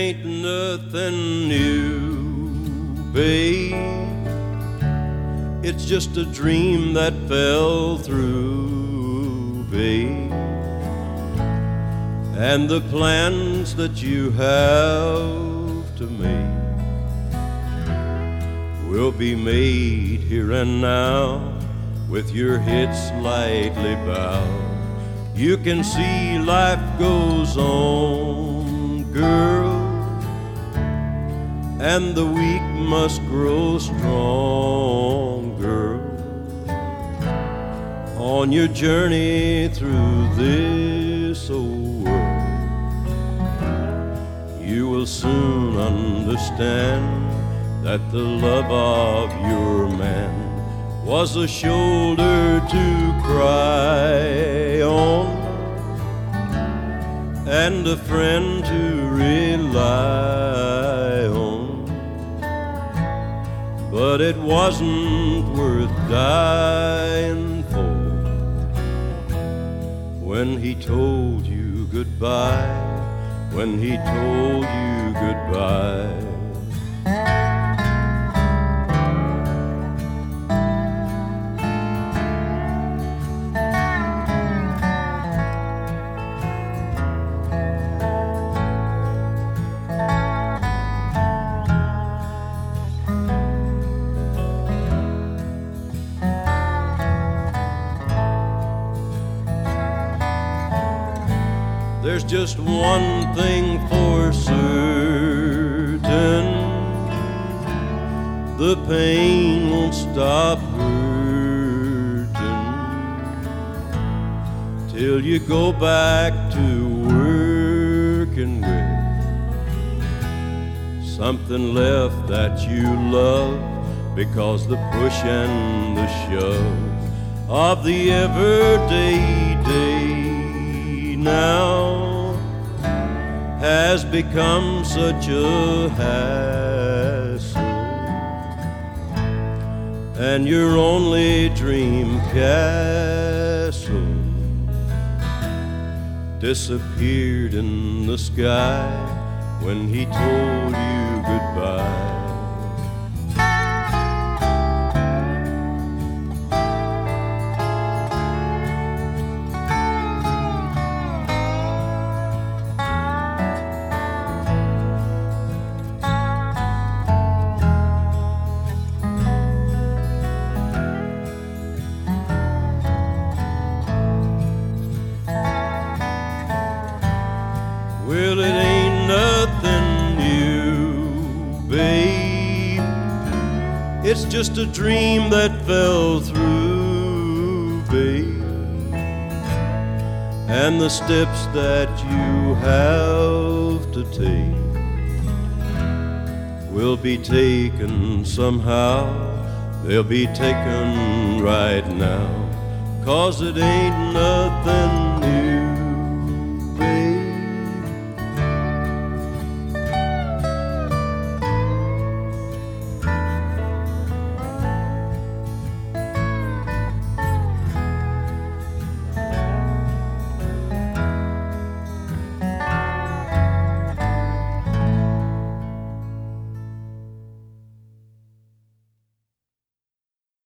ain't nothing new, babe. It's just a dream that fell through, babe. And the plans that you have to make will be made here and now, with your head slightly bowed. You can see life goes on, girl, and the weak must grow strong, girl, on your journey through this old world. You will soon understand that the love of your man was a shoulder to cry on, and a friend to rely on, but it wasn't worth dying for when he told you goodbye, when he told you goodbye. There's just one thing for certain, the pain won't stop hurting till you go back to working with something left that you love, because the push and the shove of the everyday day now has become such a hassle, and your only dream castle disappeared in the sky when he told you goodbye. Well, it ain't nothing new, babe. It's just a dream that fell through, babe. And the steps that you have to take will be taken somehow. They'll be taken right now, 'cause it ain't nothing new.